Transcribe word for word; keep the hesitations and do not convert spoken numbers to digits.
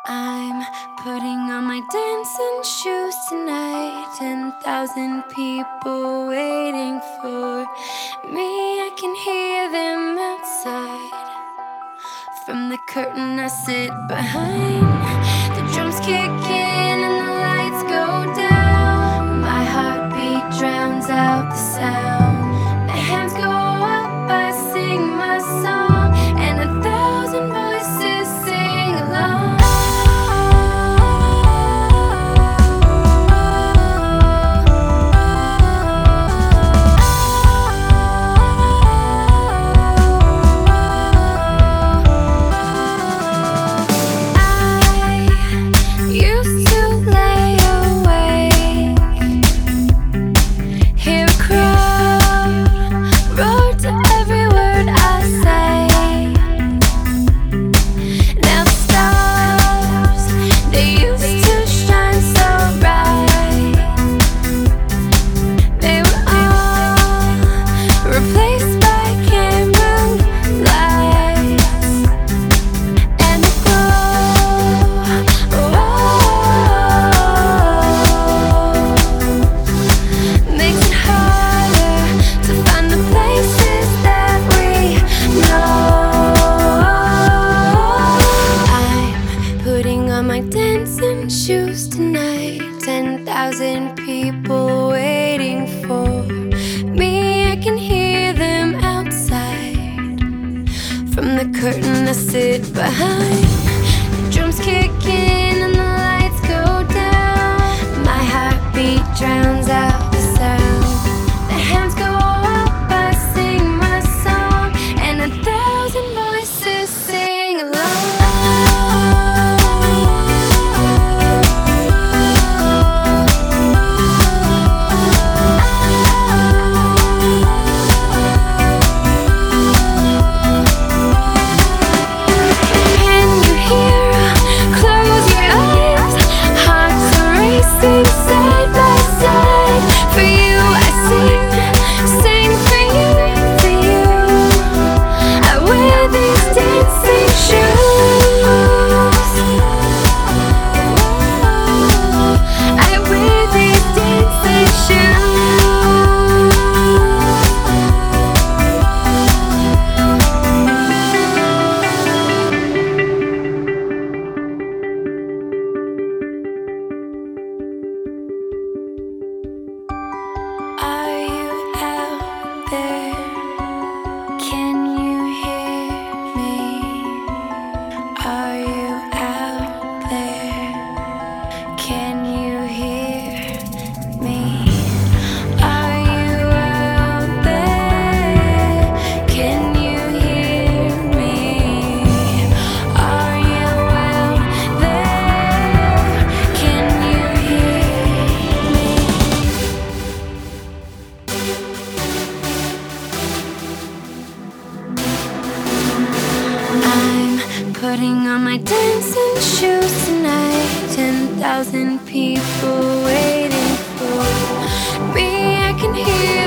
I'm putting on my dancing shoes tonight. Ten thousand people waiting for me. I can hear them outside. From the curtain I sit behind. The drums kick in and the lights go down. My heartbeat drowns out the sound. The hands go up, I sing my song, and a thousand voices sing along. Dancing shoes tonight. Ten thousand people waiting for me. I can hear them outside. From the curtain I sit behind. The drums kick in and the lights go down. My heartbeat drowns out the sound. The hands go up, I sing my song, and a thousand voices sing along. Side by side, for you I sing, sing for you, for you. I wear these dancing shoes. I wear these dancing shoes. Putting on my dancing shoes tonight. Ten thousand people waiting for me. I can hear